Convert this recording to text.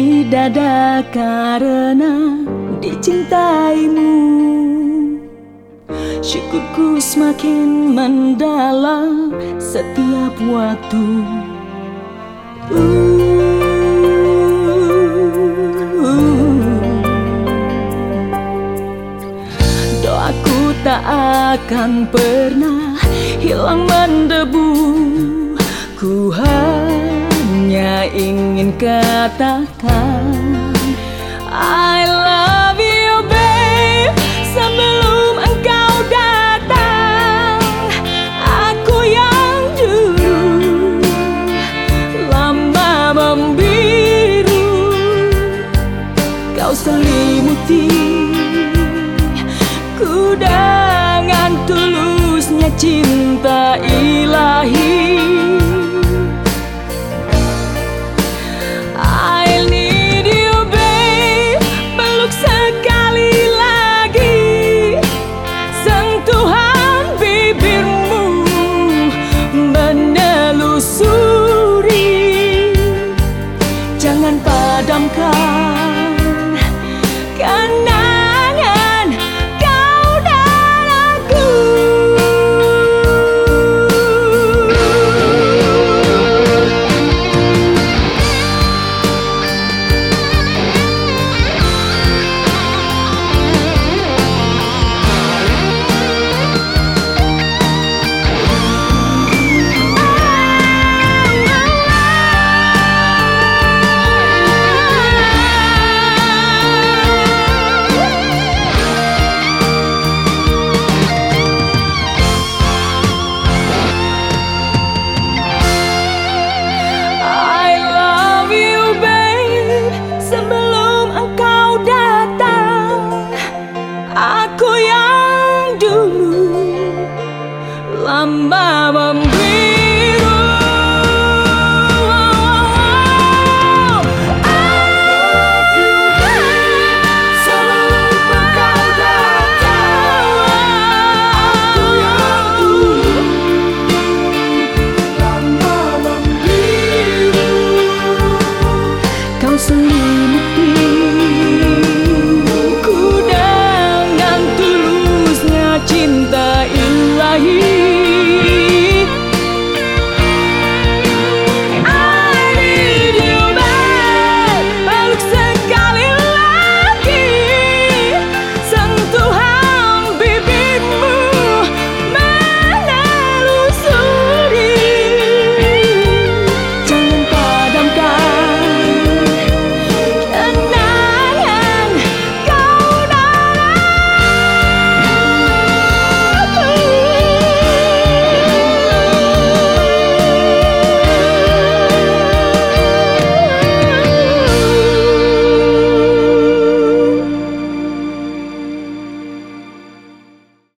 di dada karena dicintaimu. Syukurku semakin mendalam setiap waktu. Doaku tak akan pernah hilang mendebu. Ku hanya ingin katakan I love you babe. Sebelum engkau datang, aku yang dulu lama membiru. Kau selimuti ku dengan tulusnya cinta ilahi. Jangan padamkan kenangan kau dan aku. Aku yang dulu lama membiru. Sebelum engkau datang, aku yang dulu lama membiru. Kau sendiri